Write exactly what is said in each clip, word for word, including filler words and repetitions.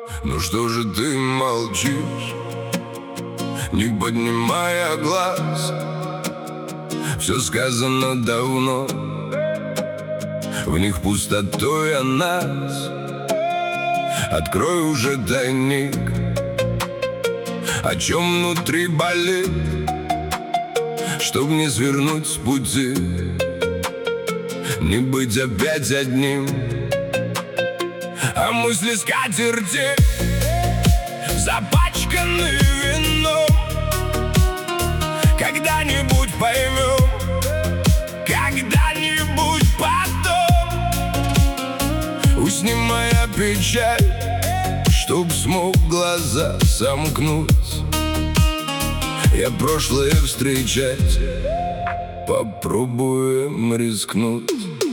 Ну что же ты молчишь, не поднимая глаз? Все сказано давно, в них пустотой о нас. Открой уже тайник, о чем внутри болит, чтоб не свернуть с пути, не быть опять одним. А мысли скатерти запачканы вином. Когда-нибудь поймем, когда-нибудь потом. Усни, моя печаль, чтоб смог глаза сомкнуть. Я прошлое встречать, попробуем рискнуть.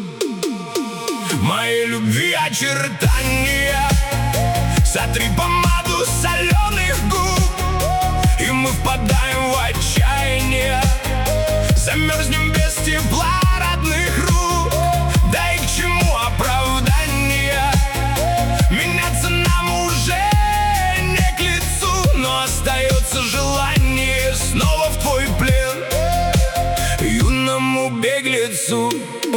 Моей любви очертания, сотри помаду соленых губ, и мы впадаем в отчаяние. Замерзнем без тепла родных рук. Да и к чему оправдания? Меняться нам уже не к лицу, но остается желание снова в твой плен, юному беглецу.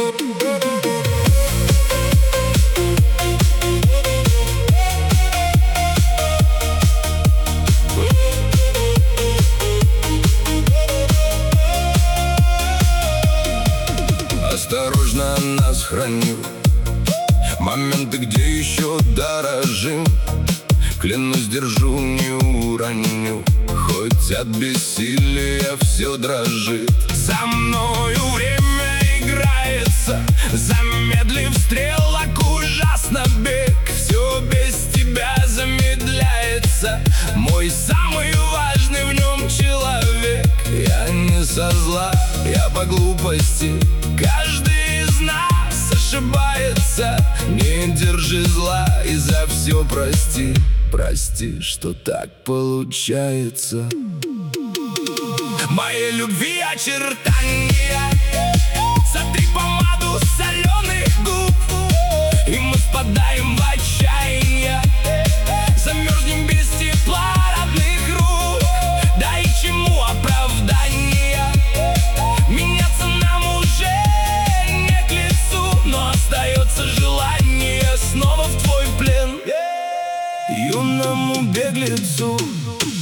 Осторожно нас хранил моменты, где еще дорожим. Клянусь, держу, не уроню, хоть от бессилия все дрожит. За мною время играется, замедлив стрелок ужасно бег. Все без тебя замедляется, мой самый важный в нем человек. Я не со зла, я по глупости. Каждый из нас ошибается. Не держи зла и за все прости. Прости, что так получается. Моей любви очертания, сотри помаду соленых губ, и мы впадаем в отчаяние. Замерзнем без тепла родных рук. Да и к чему оправдания? Меняться нам уже не к лицу, но остается желание снова в твой плен, юному беглецу.